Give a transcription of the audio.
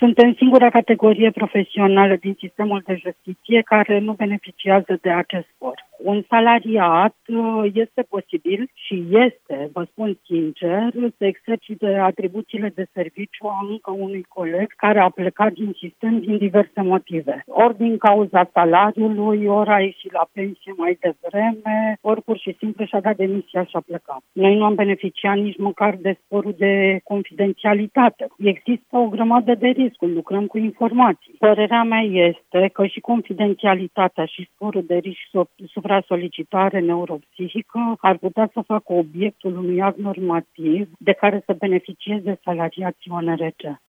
Suntem singura categorie profesională din sistemul de justiție care nu beneficiază de acest spor. Un salariat este posibil și este, vă spun sincer, să exercite atribuțiile de serviciu a încă unui coleg care a plecat din sistem din diverse motive. Ori din cauza salariului, ori a ieșit la pensie mai devreme, ori pur și simplu și-a dat demisia și a plecat. Noi nu am beneficiat nici măcar de sporul de confidențialitate. Există o grămadă de riscuri, lucrăm cu informații. Părerea mea este că și confidențialitatea și sporul de risc supra-solicitare neuropsihică ar putea să facă obiectul unui act normativ de care să beneficieze salariații ONRC.